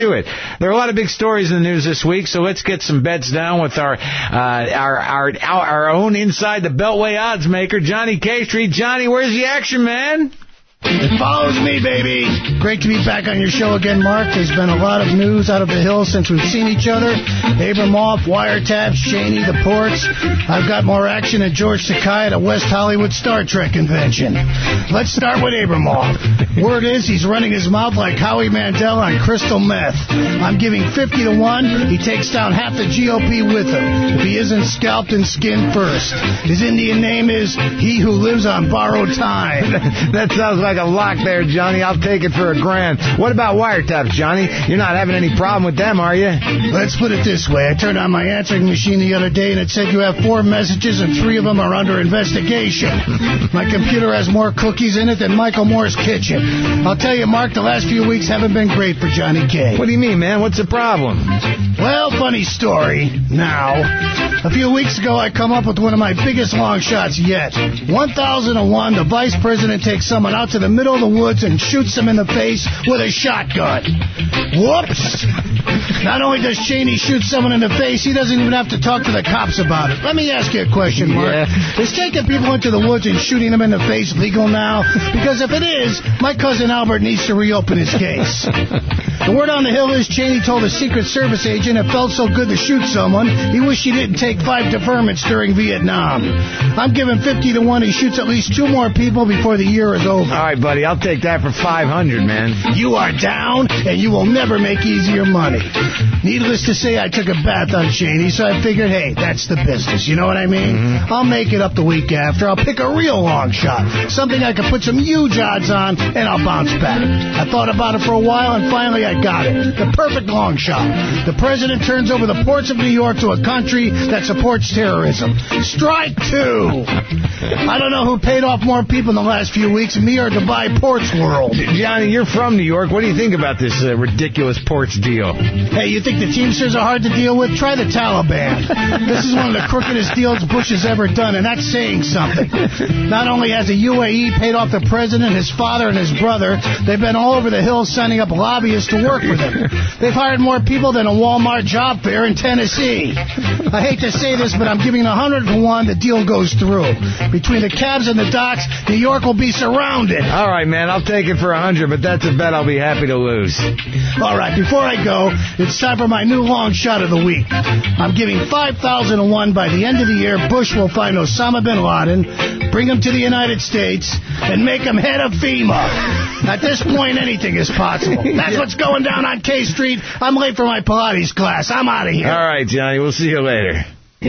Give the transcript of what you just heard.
do it. There are a lot of big stories in the news this week, so let's get some bets down with our own inside the Beltway odds maker, Johnny K Street. Johnny, where's the action, man? It follows me, baby. Great to be back on your show again, Mark. There's been a lot of news out of the Hill since we've seen each other. Abramoff, wiretaps, Cheney, the ports. I've got more action than George Takei at a West Hollywood Star Trek convention. Let's start with Abramoff. Word is he's running his mouth like Howie Mandel on crystal meth. I'm giving 50-1. He takes down half the GOP with him if he isn't scalped and skinned first. His Indian name is He Who Lives on Borrowed Time. That sounds like a lock there, Johnny. I'll take it for $1,000. What about wiretaps, Johnny? You're not having any problem with them, are you? Let's put it this way. I turned on my answering machine the other day, and it said you have 4 messages, and 3 of them are under investigation. My computer has more cookies in it than Michael Moore's kitchen. I'll tell you, Mark, the last few weeks haven't been great for Johnny K. What do you mean, man? What's the problem? Well, funny story. Now, a few weeks ago, I come up with one of my biggest long shots yet. 1,001, the vice president takes someone out to the middle of the woods and shoots him in the face with a shotgun. Whoops! Not only does Cheney shoot someone in the face, he doesn't even have to talk to the cops about it. Let me ask you a question, Mark. Yeah. Is taking people into the woods and shooting them in the face legal now? Because if it is, my cousin Albert needs to reopen his case. The word on the Hill is Cheney told a Secret Service agent it felt so good to shoot someone, he wished he didn't take 5 deferments during Vietnam. I'm giving 50-1 he shoots at least 2 more people before the year is over. All right, buddy, I'll take that for $500, man. You are down, and you will never make easier money. Needless to say, I took a bath on Cheney, so I figured, hey, that's the business. You know what I mean? Mm-hmm. I'll make it up the week after. I'll pick a real long shot, something I can put some huge odds on, and I'll bounce back. I thought about it for a while, and finally I got it. The perfect long shot. The president turns over the ports of New York to a country that supports terrorism. Strike 2. I don't know who paid off more people in the last few weeks, me or Dubai Ports World. Johnny, you're from New York. What do you think about this ridiculous ports deal? Hey, you think the Teamsters are hard to deal with? Try the Taliban. This is one of the crookedest deals Bush has ever done, and that's saying something. Not only has the UAE paid off the president, his father, and his brother, they've been all over the Hill signing up lobbyists to work with him. They've hired more people than a Walmart job fair in Tennessee. I hate to say this, but I'm giving 100-1 the deal goes through. Between the cabs and the docks, New York will be surrounded. All right, man, I'll take it for 100, but that's a bet I'll be happy to lose. All right, before I go, it's time for my new long shot of the week. I'm giving 5,001 by the end of the year, Bush will find Osama bin Laden, bring him to the United States, and make him head of FEMA. At this point, anything is possible. That's what's going down on K Street. I'm late for my Pilates class. I'm out of here. All right, Johnny, we'll see you later.